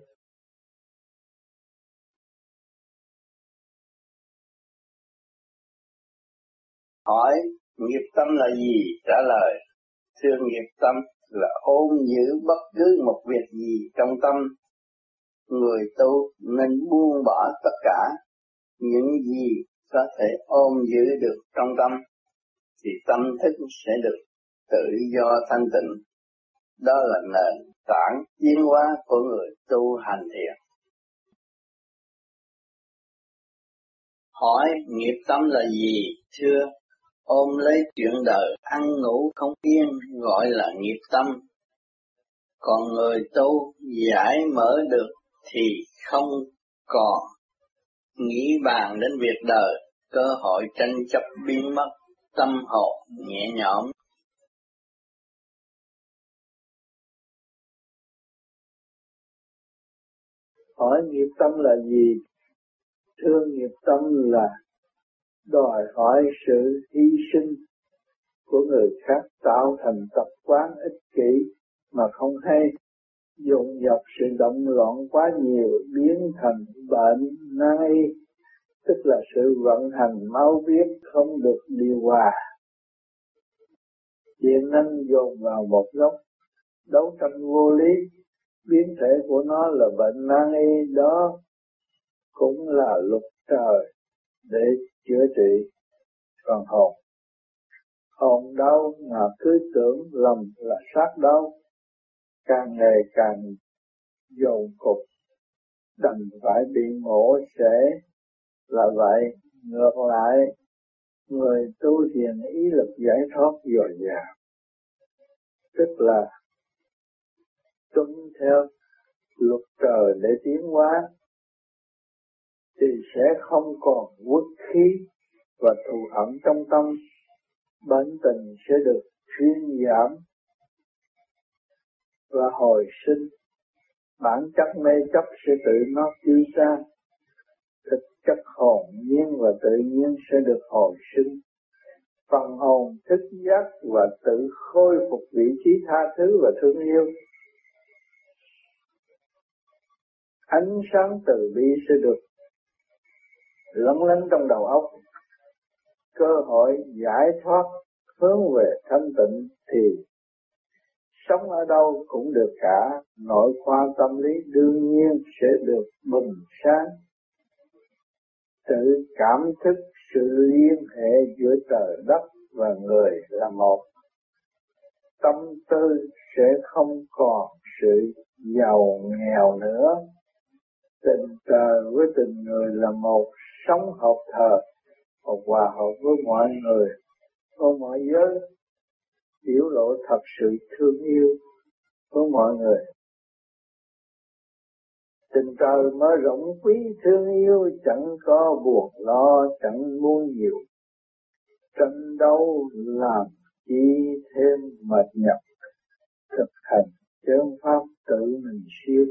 D: Hỏi nghiệp tâm là gì? Trả lời, thưa, nghiệp tâm là ôm giữ bất cứ một việc gì trong tâm. Người tu nên buông bỏ tất cả những gì có thể ôm giữ được trong tâm, thì tâm thức sẽ được tự do thanh tịnh. Đó là nền tảng tiến hóa của người tu hành thiền. Hỏi nghiệp tâm là gì? Thưa, ôm lấy chuyện đời ăn ngủ không yên gọi là nghiệp tâm. Còn người tu giải mở được thì không còn nghĩ bàn đến việc đời, cơ hội tranh chấp biến mất, tâm hồn nhẹ nhõm.
I: Hỏi nghiệp tâm là gì? Thưa, nghiệp tâm là đòi hỏi sự hy sinh của người khác tạo thành tập quán ích kỷ mà không hay, dồn dập sự động loạn quá nhiều biến thành bệnh nan y, tức là sự vận hành máu huyết không được điều hòa. Điện năng dồn vào một góc, đấu tranh vô lý, biến thể của nó là bệnh nan y, đó cũng là luật trời để chữa trị phần hồn. Hồn đau mà cứ tưởng lầm là sát đau, càng ngày càng dồn cục, đành phải bị ngộ sẽ là vậy. Ngược lại, người tu thiền ý lực giải thoát dồi dào, tức là tuân theo luật trời để tiến hóa, thì sẽ không còn uất khí và thù hận trong tâm. Bệnh tình sẽ được thuyên giảm và hồi sinh. Bản chất mê chấp sẽ tự nó đi ra. Thực chất hồn nhiên và tự nhiên sẽ được hồi sinh. Phần hồn thức giác và tự khôi phục vị trí tha thứ và thương yêu. Ánh sáng từ bi sẽ được lấn lánh trong đầu óc. Cơ hội giải thoát hướng về thanh tịnh thì sống ở đâu cũng được cả. Nội khoa tâm lý đương nhiên sẽ được bừng sáng tự cảm thức sự liên hệ giữa trời đất và người là một. Tâm tư sẽ không còn sự giàu nghèo nữa. Tình trời với tình người là một, sống hợp thời và hòa hợp với mọi người, với mọi giới, biểu lộ thật sự thương yêu với mọi người. Tình trời mở rộng quý thương yêu, chẳng có buồn lo, chẳng muốn nhiều. Tranh đấu làm chi thêm mệt nhọc, thực hành chân pháp tự mình siêu.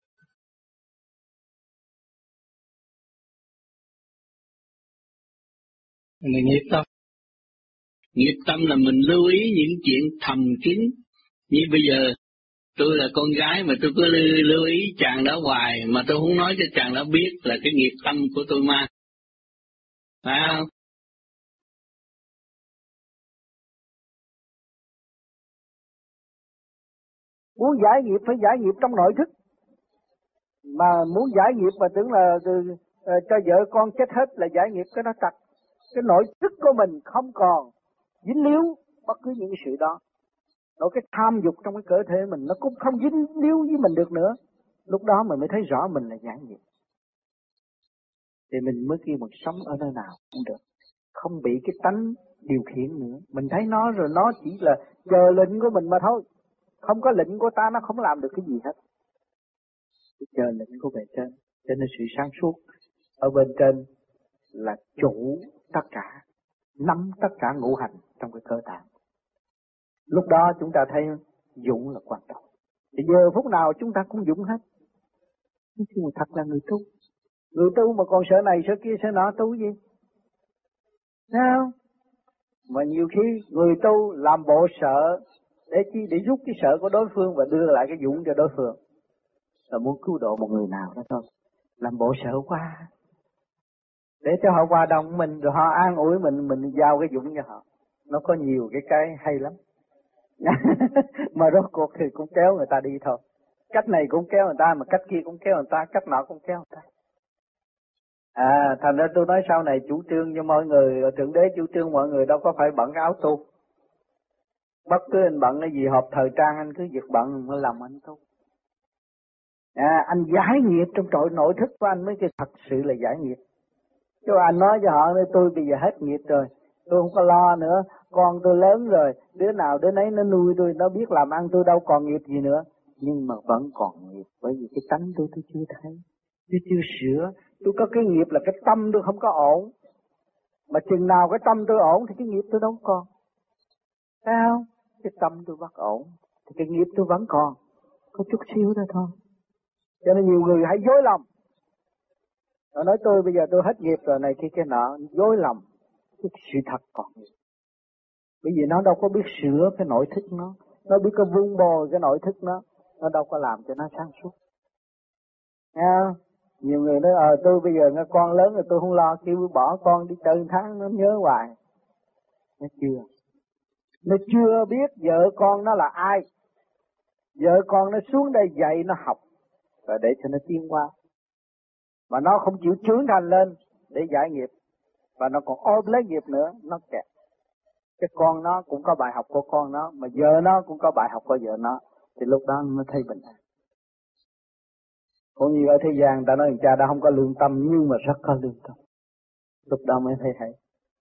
C: Nghiệp tâm là mình lưu ý những chuyện thầm kín. Như bây giờ tôi là con gái mà tôi cứ lưu ý chàng đó hoài, mà tôi không nói cho chàng đó biết là cái nghiệp tâm của tôi mang. Phải không?
J: Muốn giải nghiệp phải giải nghiệp trong nội thức. Mà muốn giải nghiệp mà tưởng là cho vợ con chết hết là giải nghiệp, cái đó trật. Cái nội thức của mình không còn dính líu bất cứ những cái sự đó. Rồi cái tham dục trong cái cơ thể mình nó cũng không dính líu với mình được nữa. Lúc đó mình mới thấy rõ mình là giải nghiệp. Thì mình mới kêu mình sống ở nơi nào cũng được. Không bị cái tánh điều khiển nữa. Mình thấy nó rồi, nó chỉ là chờ lệnh của mình mà thôi. Không có lệnh của ta nó không làm được cái gì hết. Chờ lệnh của bề trên. Cho nên sự sáng suốt ở bên trên là chủ tất cả, nắm tất cả ngũ hành trong cái cơ tạng. Lúc đó chúng ta thấy dụng là quan trọng. Thì giờ phút nào chúng ta cũng dụng hết. Nhưng mà thật là người tu. Người tu mà còn sợ này sợ kia sợ nọ, tu gì? Sao? Mà nhiều khi người tu làm bộ sợ để chi? Để rút cái sợ của đối phương và đưa lại cái dụng cho đối phương. Là muốn cứu độ một người nào đó thôi. Làm bộ sợ quá. Để cho họ hòa đồng mình, rồi họ an ủi mình giao cái dụng cho họ. Nó có nhiều cái hay lắm. Mà rốt cuộc thì cũng kéo người ta đi thôi. Cách này cũng kéo người ta, mà cách kia cũng kéo người ta, cách nọ cũng kéo người ta. Thành ra tôi nói sau này chủ trương cho mọi người, Thượng Đế chủ trương mọi người đâu có phải bận cái áo tu. Bất cứ anh bận cái gì hộp thời trang anh cứ việc bận mới làm anh tu. Anh giải nghiệp trong trội nội thức của anh mới cái thật sự là giải nghiệp. Chứ anh nói cho họ tôi bây giờ hết nghiệp rồi, tôi không có lo nữa, con tôi lớn rồi, đứa nào đứa nấy nó nuôi tôi, nó biết làm ăn, tôi đâu còn nghiệp gì nữa. Nhưng mà vẫn còn nghiệp, bởi vì cái tánh tôi chưa thấy, tôi chưa sửa. Tôi có cái nghiệp là cái tâm tôi không có ổn. Mà chừng nào cái tâm tôi ổn thì cái nghiệp tôi đâu còn. Thấy không? Cái tâm tôi bất ổn thì cái nghiệp tôi vẫn còn, có chút xíu đó thôi. Cho nên nhiều người hãy dối lòng. Họ nói tôi bây giờ tôi hết nghiệp rồi này kia cái nọ, dối lòng. Cái sự thật còn nghiệp. Bởi vì nó đâu có biết sửa cái nội thức nó biết có vun bồi cái nội thức nó đâu có làm cho nó sáng suốt. Nghe không? Nhiều người nói tôi bây giờ nghe con lớn rồi tôi không lo, kêu bỏ con đi chơi tháng nó nhớ hoài. Nó chưa biết vợ con nó là ai. Vợ con nó xuống đây dạy nó học và để cho nó tiến qua. Mà nó không chịu trưởng thành lên để giải nghiệp. Và nó còn ôm lấy nghiệp nữa, nó kẹt. Cái con nó cũng có bài học của con nó, mà vợ nó cũng có bài học của vợ nó. Thì lúc đó nó thấy bình an. Cũng như ở thế gian ta nói cha đã không có lương tâm, nhưng mà rất có lương tâm. Lúc đó mới thấy hay.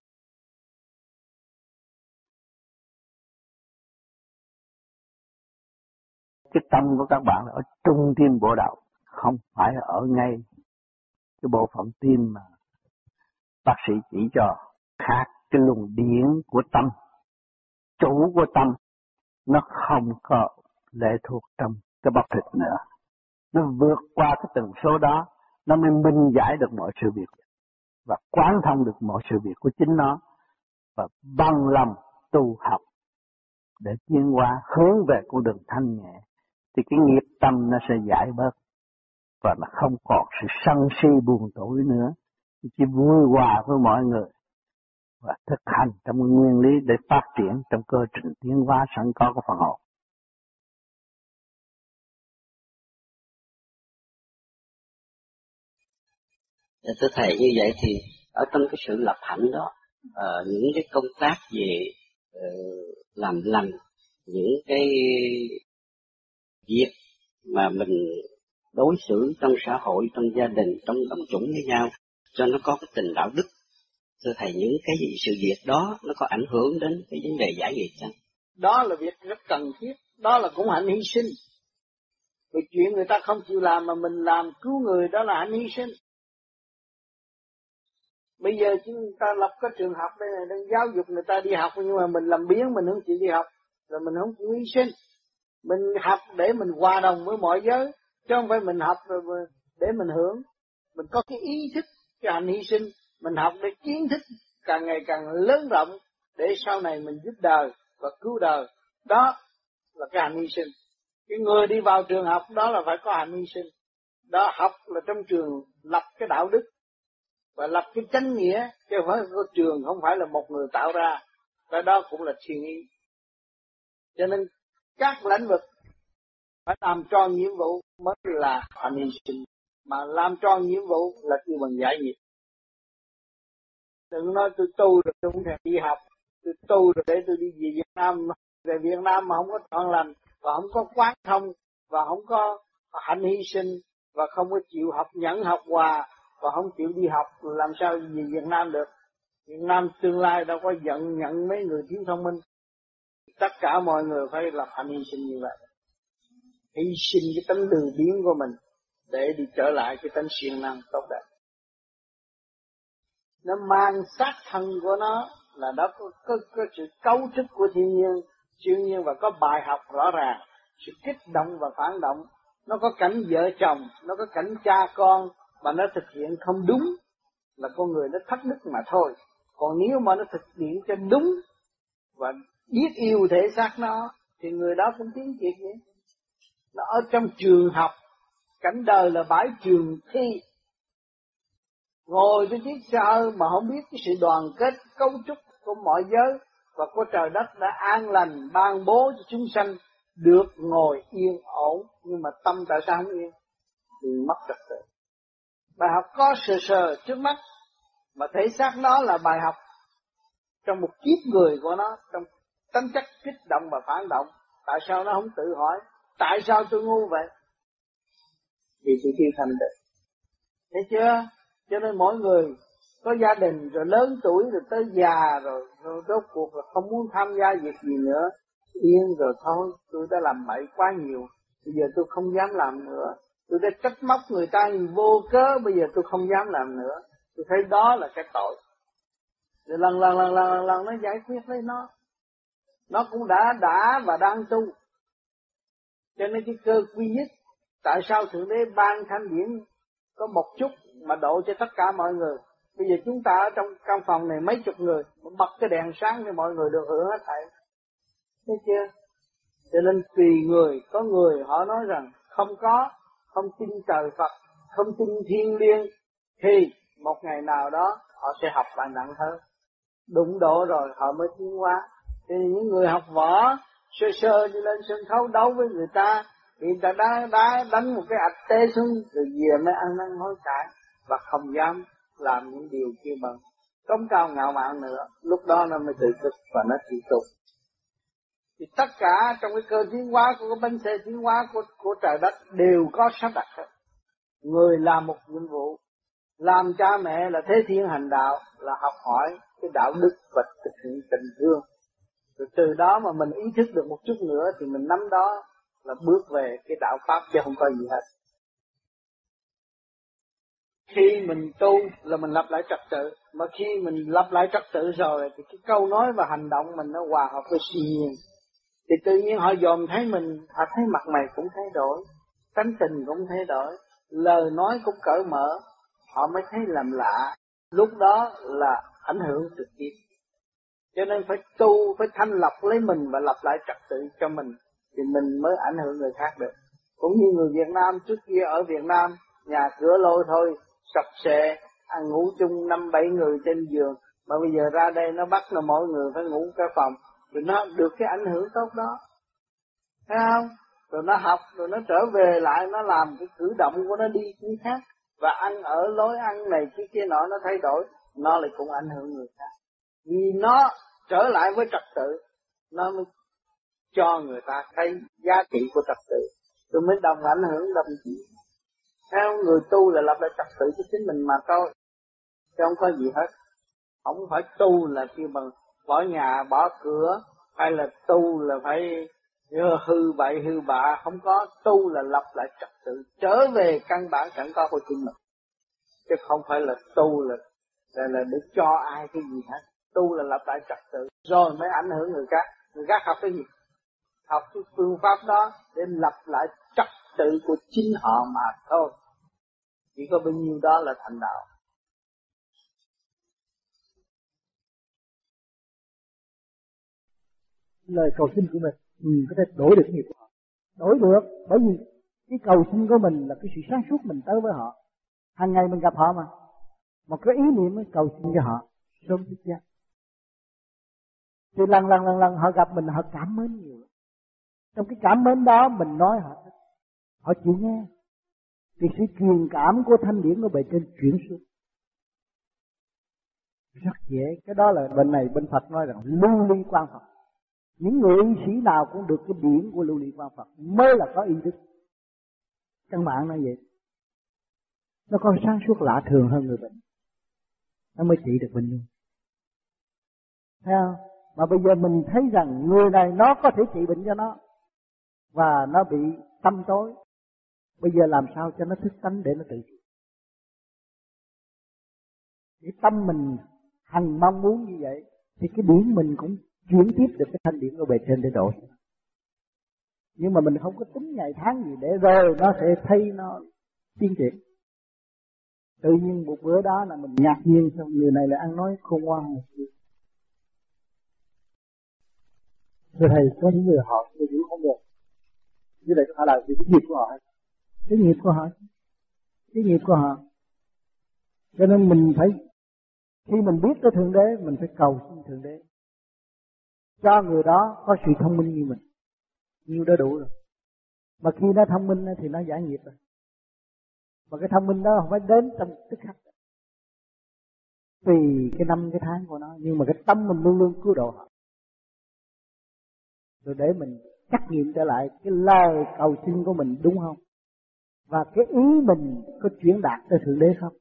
D: Cái tâm của các bạn là ở trung tim bộ đầu, không phải ở ngay cái bộ phận tim mà bác sĩ chỉ cho. Khác cái luồng điển của tâm, chủ của tâm, nó không có lệ thuộc trong cái bắp thịt nữa. Nó vượt qua cái tần số đó, nó mới minh giải được mọi sự việc và quán thông được mọi sự việc của chính nó và bằng lòng tu học để tiến hóa hướng về con đường thanh nhẹ. Thì cái nghiệp tâm nó sẽ giải bớt và nó không còn sự sân si buồn tủi nữa, chỉ vui hòa với mọi người và thực hành trong nguyên lý để phát triển trong cơ trình tiến hóa sẵn có của phần hồn.
K: Thưa Thầy, như vậy thì ở trong cái sự lập hạnh đó, những cái công tác về làm lành, những cái việc mà mình đối xử trong xã hội, trong gia đình, trong đồng chủng với nhau, cho nó có cái tình đạo đức. Thưa Thầy, những cái sự việc đó nó có ảnh hưởng đến cái vấn đề giải nghiệp chăng?
J: Đó là việc rất cần thiết, đó là cũng hạnh hy sinh. Vì chuyện người ta không chịu làm mà mình làm cứu người, đó là hạnh hy sinh. Bây giờ chúng ta lập cái trường học đây này, đang giáo dục người ta đi học, nhưng mà mình làm biếng, mình không chịu đi học, rồi mình không chịu hy sinh. Mình học để mình hòa đồng với mọi giới, chứ không phải mình học rồi để mình hưởng. Mình có cái ý thức, cái hành hy sinh, mình học để kiến thức càng ngày càng lớn rộng, để sau này mình giúp đời và cứu đời. Đó là cái hành hy sinh. Cái người đi vào trường học đó là phải có hành hy sinh. Đó, học là trong trường lập cái đạo đức và lập cái chánh nghĩa, chứ không phải có trường không phải là một người tạo ra. Cái đó cũng là thiên ý. Cho nên các lĩnh vực phải làm tròn nhiệm vụ mới là hành hy sinh, mà làm tròn nhiệm vụ là kêu bằng giải nghiệp. Đừng nói tôi tu rồi tôi không thể đi học, tôi tu rồi để tôi đi về Việt Nam, về Việt Nam mà không có trọn lành và không có quán thông và không có hạnh hy sinh và không có chịu học nhẫn học hòa và không chịu đi học, làm sao về Việt Nam được? Việt Nam tương lai đâu có nhận mấy người thiếu thông minh. Tất cả mọi người phải lập hạnh hy sinh như vậy, hy sinh cái tánh từ biến của mình để đi trở lại cái tánh siêng năng tốt đẹp. Nó mang xác thân của nó là đó có sự cấu trúc của thiên nhiên và có bài học rõ ràng, sự kích động và phản động. Nó có cảnh vợ chồng, nó có cảnh cha con mà nó thực hiện không đúng là con người nó thất đức mà thôi. Còn nếu mà nó thực hiện cho đúng và biết yêu thể xác nó thì người đó cũng tiến triển vậy. Nó ở trong trường học, cảnh đời là bãi trường thi. Ngồi trên chiếc xe mà không biết cái sự đoàn kết cấu trúc của mọi giới và của trời đất đã an lành ban bố cho chúng sanh được ngồi yên ổn, nhưng mà tâm tại sao không yên? Thì mất trật tự. Bài học có sờ trước mắt, mà thể xác nó là bài học trong một kiếp người của nó, trong tính chất kích động và phản động. Tại sao nó không tự hỏi tại sao tôi ngu vậy? Vì tôi chưa thành được. Thấy chưa? Cho nên mỗi người có gia đình rồi lớn tuổi rồi tới già rồi rốt cuộc là không muốn tham gia việc gì nữa, yên rồi thôi, tôi đã làm bậy quá nhiều, bây giờ tôi không dám làm nữa. Tôi đã trách móc người ta vô cớ, bây giờ tôi không dám làm nữa. Tôi thấy đó là cái tội. Rồi lần nó giải quyết lấy nó. Nó cũng đã và đang tu. Cho nên cái cơ quy nhất, tại sao Thượng Đế ban thanh điển có một chút mà độ cho tất cả mọi người. Bây giờ chúng ta ở trong căn phòng này mấy chục người, bật cái đèn sáng thì mọi người được hưởng hết thảy. Thấy chưa? Cho nên tùy người, có người họ nói rằng không tin trời Phật, không tin thiên liêng, thì một ngày nào đó họ sẽ học bài nặng hơn. Đụng độ rồi họ mới tiến hóa. Thì những người học võ sơ đi lên sân khấu đấu với người ta, thì người ta đã đánh một cái ạch tê xuống, rồi về mới ăn năn hối cải và không dám làm những điều kia bằng cống cao ngạo mạn nữa. Lúc đó nó mới tự thức và nó chịu tụng. Thì tất cả trong cái cơ tiến hóa của cái bánh xe tiến hóa của trời đất đều có sắp đặt hết. Người làm một nhiệm vụ, làm cha mẹ là thế thiên hành đạo, là học hỏi cái đạo đức và thực hiện tình thương. Rồi từ đó mà mình ý thức được một chút nữa thì mình nắm đó là bước về cái đạo pháp chứ không có gì hết. Khi mình tu là mình lập lại trật tự, mà khi mình lập lại trật tự rồi thì cái câu nói và hành động mình nó hòa hợp với siêu nhiên. Thì tự nhiên họ dòm thấy mình, họ thấy mặt mày cũng thay đổi, tánh tình cũng thay đổi, lời nói cũng cởi mở, họ mới thấy làm lạ. Lúc đó là ảnh hưởng trực tiếp. Cho nên phải tu, phải thanh lọc lấy mình và lập lại trật tự cho mình, thì mình mới ảnh hưởng người khác được. Cũng như người Việt Nam trước kia ở Việt Nam, nhà cửa lôi thôi, sập xệ, ăn ngủ chung 5-7 người trên giường, mà bây giờ ra đây nó bắt là mỗi người phải ngủ cái phòng, thì nó được cái ảnh hưởng tốt đó. Thấy không? Rồi nó học, rồi nó trở về lại, nó làm cái cử động của nó đi như khác, và ăn ở lối ăn này cái kia nọ nó thay đổi, nó lại cũng ảnh hưởng người khác. Vì nó trở lại với trật tự, nó mới cho người ta thấy giá trị của trật tự, rồi mới đồng ảnh hưởng đồng chí. Theo người tu là lập lại trật tự cho chính mình mà thôi, chứ không có gì hết. Không phải tu là kêu bằng bỏ nhà bỏ cửa, hay là tu là phải hư bậy hư bạ, không có. Tu là lập lại trật tự, trở về căn bản sẵn có của chính mình, chứ không phải là tu là để cho ai cái gì hết. Tu là lập lại trật tự rồi mới ảnh hưởng người khác. Người khác học cái gì? Học cái phương pháp đó để lập lại trật tự của chính họ mà thôi. Chỉ có bao nhiêu đó là thành đạo.
L: Lời cầu xin của mình có thể đổi được nghiệp của họ. Đổi được, bởi vì cái cầu xin của mình là cái sự sáng suốt mình tới với họ. Hàng ngày mình gặp họ mà. Một cái ý niệm mới cầu xin cho họ sớm thức giấc. Thì lần họ gặp mình họ cảm mến nhiều. Trong cái cảm mến đó mình nói họ chịu nghe. Thì sự truyền cảm của thanh điển của bề trên chuyển xuống rất dễ. Cái đó là bên này bên Phật nói rằng lưu ly quan Phật. Những người y sĩ nào cũng được cái điển của lưu ly quan Phật mới là có y đức. Căn bản là vậy. Nó có sáng suốt lạ thường hơn người bệnh, nó mới trị được bệnh nhân. Thấy không? Mà bây giờ mình thấy rằng người này nó có thể trị bệnh cho nó, và nó bị tâm tối. Bây giờ làm sao cho nó thức tánh để nó tự trị. Cái tâm mình hằng mong muốn như vậy, thì cái điển mình cũng chuyển tiếp được cái thanh điển của bề trên để độ. Nhưng mà mình không có tính ngày tháng gì để rồi nó sẽ thấy nó tiến triển. Tự nhiên một bữa đó là mình ngạc nhiên, xong người này lại ăn nói khôn ngoan một chút. Thưa thầy, có những người họ suy nghĩ không được. Như vậy có phải là vì cái nghiệp của họ hay? Cái nghiệp của họ. Cái nghiệp của họ. Cho nên mình phải, khi mình biết tới Thượng Đế, mình phải cầu xin Thượng Đế cho người đó có sự thông minh như mình. Như đó đủ rồi. Mà khi nó thông minh thì nó giải nghiệp rồi. Mà cái thông minh đó không phải đến trong tức khắc, tùy cái năm cái tháng của nó. Nhưng mà cái tâm mình luôn luôn cứu độ họ, rồi để mình trắc nghiệm trở lại cái lời cầu xin của mình đúng không, và cái ý mình có chuyển đạt tới Thượng Đế không.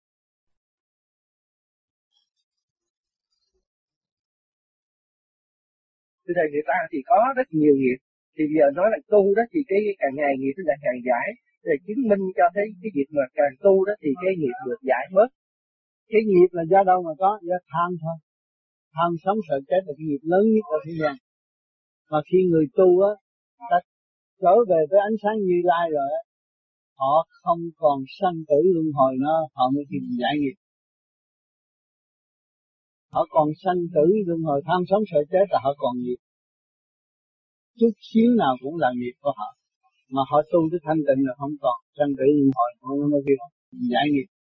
C: Thưa thầy, người ta thì có rất nhiều nghiệp, thì bây giờ nói là tu đó thì cái càng ngày nghiệp nó càng giải, để chứng minh cho thấy cái việc mà càng tu đó thì cái nghiệp được giải bớt.
L: Cái nghiệp là do đâu mà có? Do tham thôi. Tham sống sợ chết là cái nghiệp lớn nhất ở thế gian. Mà khi người tu á, ta trở về với ánh sáng Như Lai rồi á, họ không còn sanh tử luân hồi nữa, họ mới tìm giải nghiệp. Họ còn sanh tử luân hồi tham sống sợ chết là họ còn nghiệp. Chút xíu nào cũng là nghiệp của họ. Mà họ tu tới thanh tịnh là không còn sanh tử luân hồi, họ mới kêu giải nghiệp.